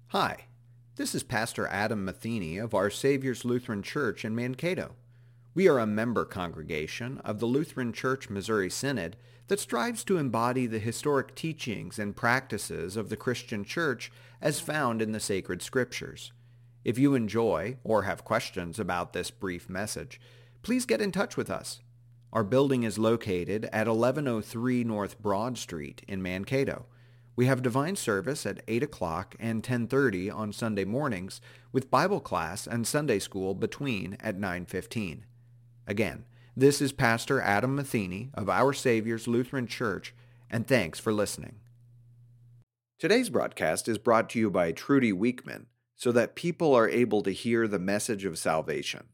Hi, this is Pastor Adam Matheny of Our Savior's Lutheran Church in Mankato. We are a member congregation of the Lutheran Church Missouri Synod that strives to embody the historic teachings and practices of the Christian Church as found in the sacred Scriptures. If you enjoy or have questions about this brief message, please get in touch with us. Our building is located at 1103 North Broad Street in Mankato. We have divine service at 8 o'clock and 10:30 on Sunday mornings, with Bible class and Sunday school between at 9:15. Again, this is Pastor Adam Matheny of Our Savior's Lutheran Church, and thanks for listening. Today's broadcast is brought to you by Trudy Weekman, so that people are able to hear the message of salvation.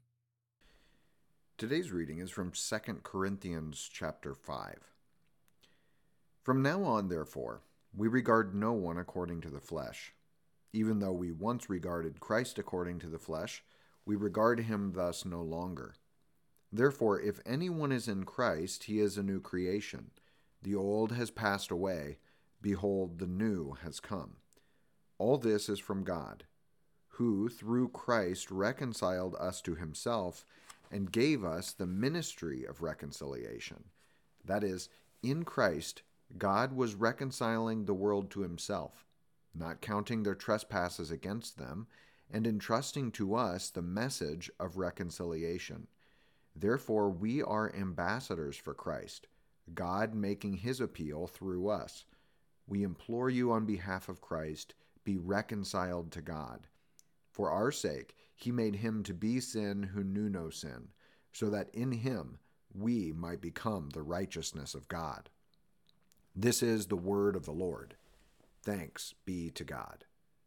Today's reading is from 2 Corinthians chapter 5. From now on, therefore, we regard no one according to the flesh. Even though we once regarded Christ according to the flesh, we regard him thus no longer. Therefore, if anyone is in Christ, he is a new creation. The old has passed away. Behold, the new has come. All this is from God, who through Christ reconciled us to himself and gave us the ministry of reconciliation. That is, in Christ, God was reconciling the world to himself, not counting their trespasses against them, and entrusting to us the message of reconciliation. Therefore, we are ambassadors for Christ, God making his appeal through us. We implore you on behalf of Christ, be reconciled to God. For our sake, he made him to be sin who knew no sin, so that in him we might become the righteousness of God. This is the word of the Lord. Thanks be to God.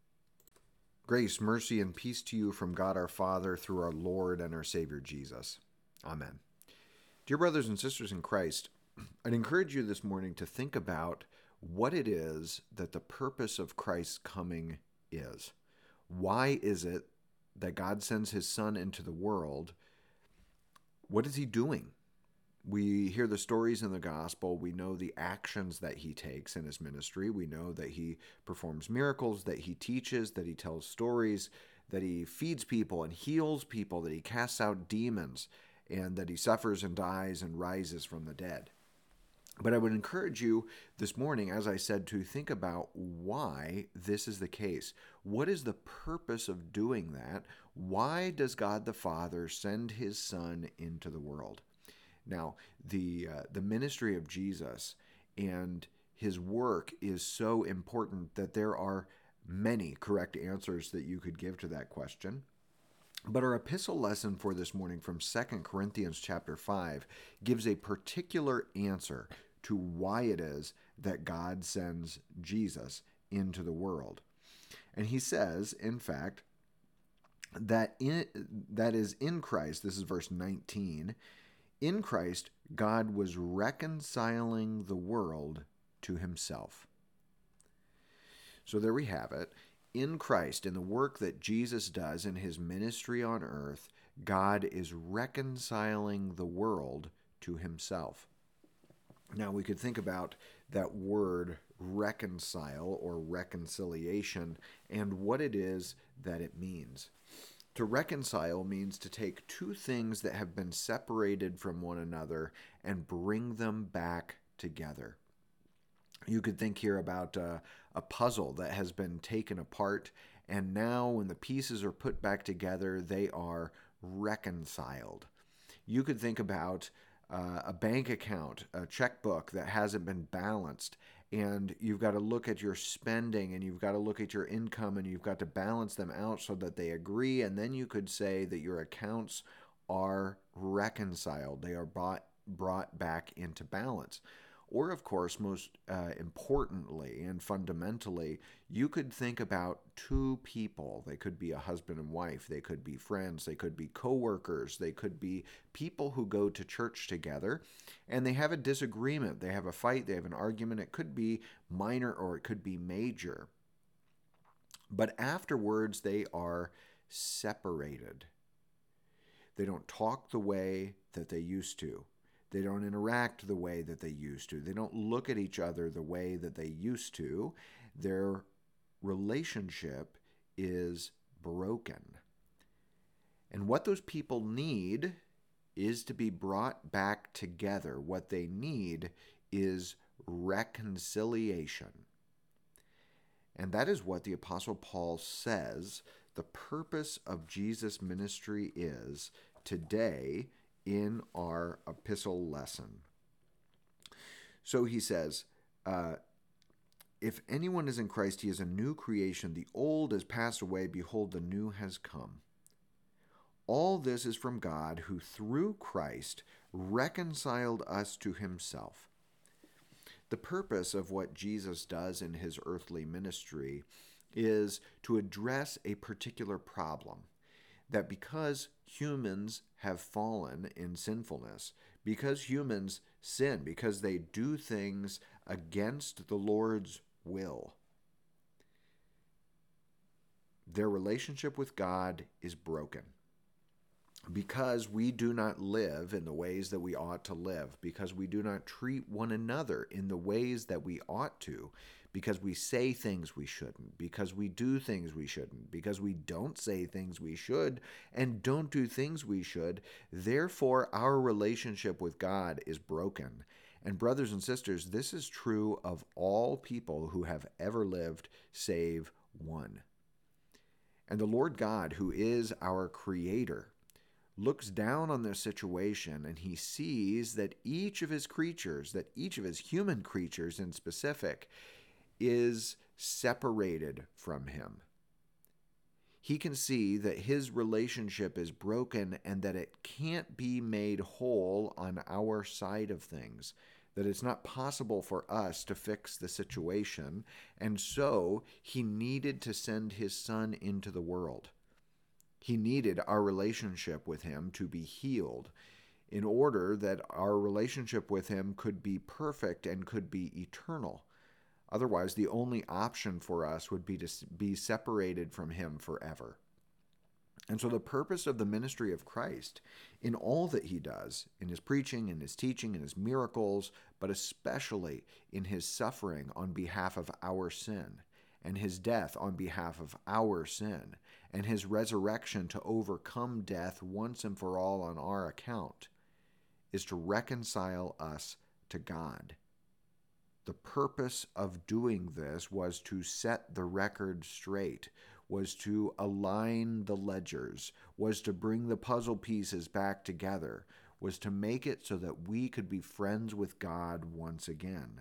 Grace, mercy, and peace to you from God our Father through our Lord and our Savior Jesus. Amen. Dear brothers and sisters in Christ, I'd encourage you this morning to think about what it is that the purpose of Christ's coming is. Why is it that God sends his Son into the world? What is he doing? We hear the stories in the gospel. We know the actions that he takes in his ministry. We know that he performs miracles, that he teaches, that he tells stories, that he feeds people and heals people, that he casts out demons, and that he suffers and dies and rises from the dead. But I would encourage you this morning, as I said, to think about why this is the case. What is the purpose of doing that? Why does God the Father send his Son into the world? Now, the ministry of Jesus and his work is so important that there are many correct answers that you could give to that question. But our epistle lesson for this morning from 2 Corinthians chapter 5 gives a particular answer to why it is that God sends Jesus into the world. And he says, in fact, that is in Christ, this is verse 19, in Christ, God was reconciling the world to himself. So there we have it. In Christ, in the work that Jesus does in his ministry on earth, God is reconciling the world to himself. Now, we could think about that word reconcile or reconciliation and what it is that it means. To reconcile means to take two things that have been separated from one another and bring them back together. You could think here about a puzzle that has been taken apart, and now when the pieces are put back together, they are reconciled. You could think about a bank account, a checkbook that hasn't been balanced, and you've got to look at your spending and you've got to look at your income and you've got to balance them out so that they agree, and then you could say that your accounts are reconciled. They are brought back into balance. Or, of course, most importantly and fundamentally, you could think about two people. They could be a husband and wife. They could be friends. They could be coworkers. They could be people who go to church together, and they have a disagreement. They have a fight. They have an argument. It could be minor or it could be major. But afterwards, they are separated. They don't talk the way that they used to. They don't interact the way that they used to. They don't look at each other the way that they used to. Their relationship is broken. And what those people need is to be brought back together. What they need is reconciliation. And that is what the Apostle Paul says the purpose of Jesus' ministry is today in our epistle lesson. So he says, if anyone is in Christ, he is a new creation. The old has passed away. Behold, the new has come. All this is from God, who through Christ reconciled us to himself. The purpose of what Jesus does in his earthly ministry is to address a particular problem. That because humans have fallen in sinfulness, because humans sin, because they do things against the Lord's will, their relationship with God is broken. Because we do not live in the ways that we ought to live, because we do not treat one another in the ways that we ought to, because we say things we shouldn't, because we do things we shouldn't, because we don't say things we should and don't do things we should, therefore our relationship with God is broken. And brothers and sisters, this is true of all people who have ever lived, save one. And the Lord God, who is our Creator, looks down on this situation, and he sees that each of his creatures, that each of his human creatures in specific, is separated from him. He can see that his relationship is broken and that it can't be made whole on our side of things, that it's not possible for us to fix the situation, and so he needed to send his Son into the world. He needed our relationship with him to be healed in order that our relationship with him could be perfect and could be eternal. Otherwise, the only option for us would be to be separated from him forever. And so the purpose of the ministry of Christ in all that he does, in his preaching, in his teaching, in his miracles, but especially in his suffering on behalf of our sin, and his death on behalf of our sin, and his resurrection to overcome death once and for all on our account, is to reconcile us to God. The purpose of doing this was to set the record straight, was to align the ledgers, was to bring the puzzle pieces back together, was to make it so that we could be friends with God once again.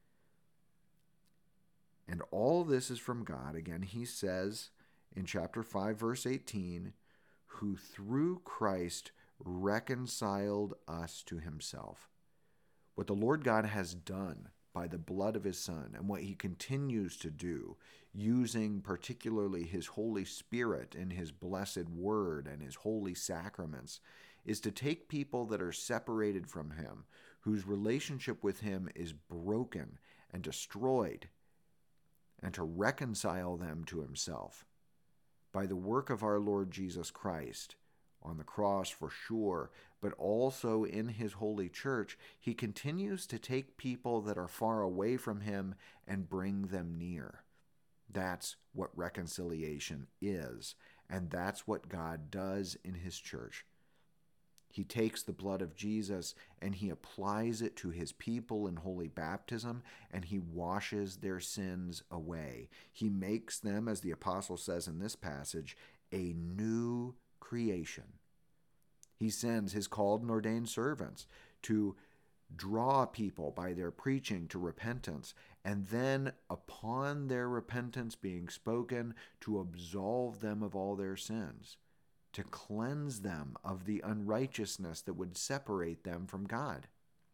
And all this is from God. Again, he says in chapter 5, verse 18, who through Christ reconciled us to himself. What the Lord God has done by the blood of his Son, and what he continues to do, using particularly his Holy Spirit and his blessed word and his holy sacraments, is to take people that are separated from him, whose relationship with him is broken and destroyed, and to reconcile them to himself by the work of our Lord Jesus Christ on the cross for sure, but also in his holy church. He continues to take people that are far away from him and bring them near. That's what reconciliation is, and that's what God does in his church. He takes the blood of Jesus and he applies it to his people in holy baptism, and he washes their sins away. He makes them, as the apostle says in this passage, a new creation. He sends his called and ordained servants to draw people by their preaching to repentance, and then upon their repentance being spoken, to absolve them of all their sins, to cleanse them of the unrighteousness that would separate them from God.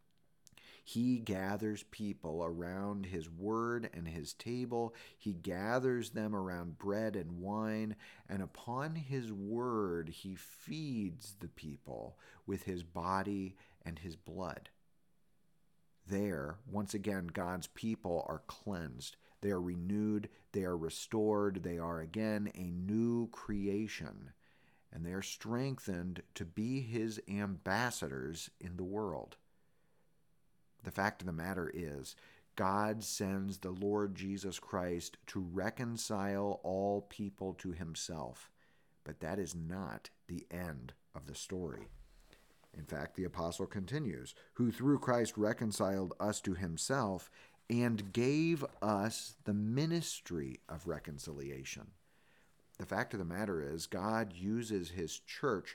He gathers people around his word and his table. He gathers them around bread and wine, and upon his word he feeds the people with his body and his blood. There, once again, God's people are cleansed. They are renewed. They are restored. They are again a new creation. And they are strengthened to be his ambassadors in the world. The fact of the matter is, God sends the Lord Jesus Christ to reconcile all people to himself. But that is not the end of the story. In fact, the apostle continues, who through Christ reconciled us to himself and gave us the ministry of reconciliation. The fact of the matter is, God uses his church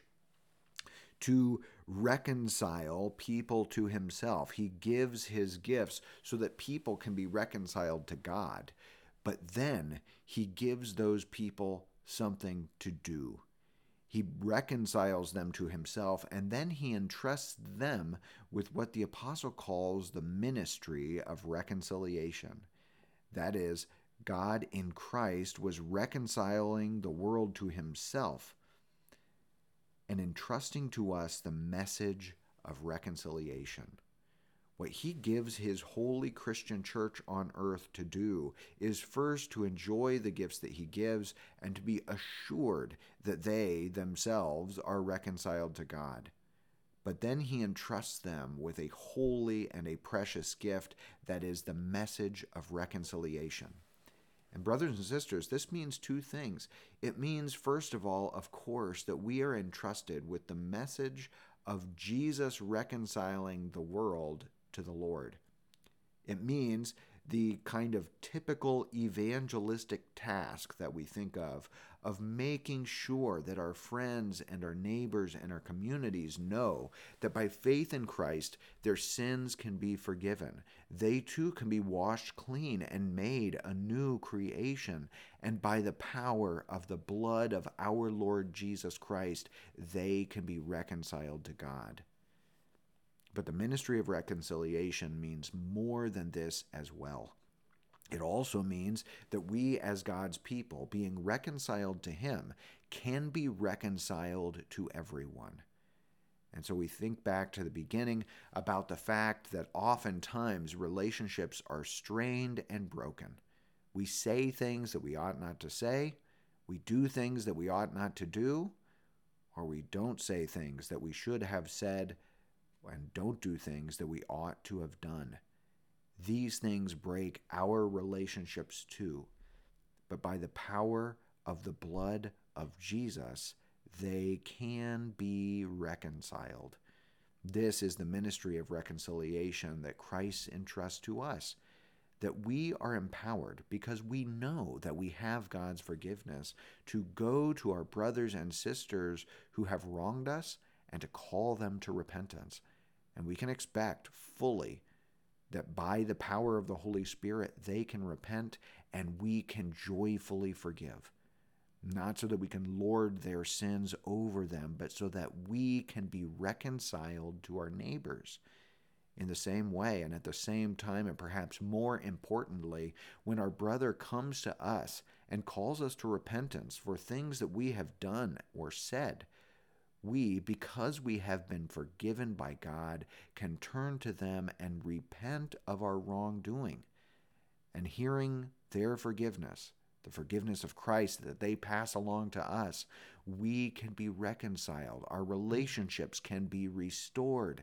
to reconcile people to himself. He gives his gifts so that people can be reconciled to God. But then he gives those people something to do. He reconciles them to himself, and then he entrusts them with what the apostle calls the ministry of reconciliation. That is, God in Christ was reconciling the world to himself and entrusting to us the message of reconciliation. What he gives his holy Christian church on earth to do is first to enjoy the gifts that he gives and to be assured that they themselves are reconciled to God. But then he entrusts them with a holy and a precious gift that is the message of reconciliation. And brothers and sisters, this means two things. It means, first of all, of course, that we are entrusted with the message of Jesus reconciling the world to the Lord. It means the kind of typical evangelistic task that we think of making sure that our friends and our neighbors and our communities know that by faith in Christ, their sins can be forgiven. They too can be washed clean and made a new creation. And by the power of the blood of our Lord Jesus Christ, they can be reconciled to God. But the ministry of reconciliation means more than this as well. It also means that we as God's people, being reconciled to him, can be reconciled to everyone. And so we think back to the beginning about the fact that oftentimes relationships are strained and broken. We say things that we ought not to say, we do things that we ought not to do, or we don't say things that we should have said and don't do things that we ought to have done. These things break our relationships too. But by the power of the blood of Jesus, they can be reconciled. This is the ministry of reconciliation that Christ entrusts to us, that we are empowered because we know that we have God's forgiveness to go to our brothers and sisters who have wronged us and to call them to repentance. And we can expect fully that by the power of the Holy Spirit, they can repent and we can joyfully forgive. Not so that we can lord their sins over them, but so that we can be reconciled to our neighbors. In the same way, and at the same time, and perhaps more importantly, when our brother comes to us and calls us to repentance for things that we have done or said, we, because we have been forgiven by God, can turn to them and repent of our wrongdoing. And hearing their forgiveness, the forgiveness of Christ that they pass along to us, we can be reconciled. Our relationships can be restored.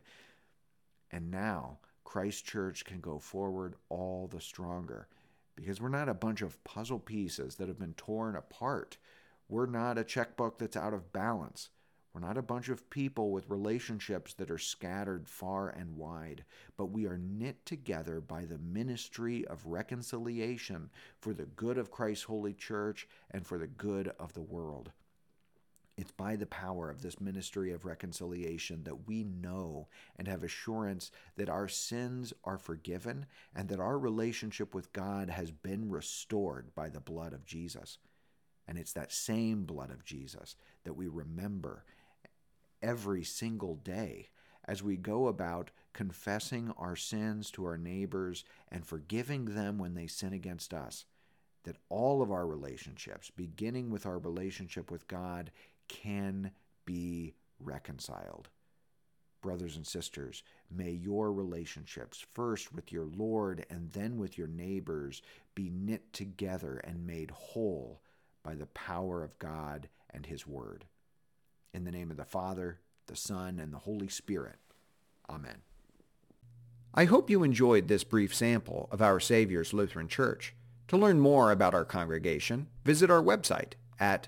And now Christ's church can go forward all the stronger because we're not a bunch of puzzle pieces that have been torn apart. We're not a checkbook that's out of balance. We're not a bunch of people with relationships that are scattered far and wide, but we are knit together by the ministry of reconciliation for the good of Christ's holy church and for the good of the world. It's by the power of this ministry of reconciliation that we know and have assurance that our sins are forgiven and that our relationship with God has been restored by the blood of Jesus. And it's that same blood of Jesus that we remember every single day as we go about confessing our sins to our neighbors and forgiving them when they sin against us, that all of our relationships, beginning with our relationship with God, can be reconciled. Brothers and sisters, may your relationships, first with your Lord and then with your neighbors, be knit together and made whole by the power of God and his word. In the name of the Father, the Son, and the Holy Spirit. Amen. I hope you enjoyed this brief sample of Our Savior's Lutheran Church. To learn more about our congregation, visit our website at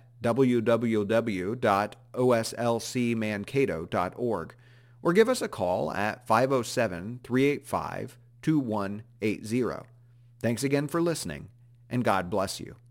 www.oslcmankato.org or give us a call at 507-385-2180. Thanks again for listening, and God bless you.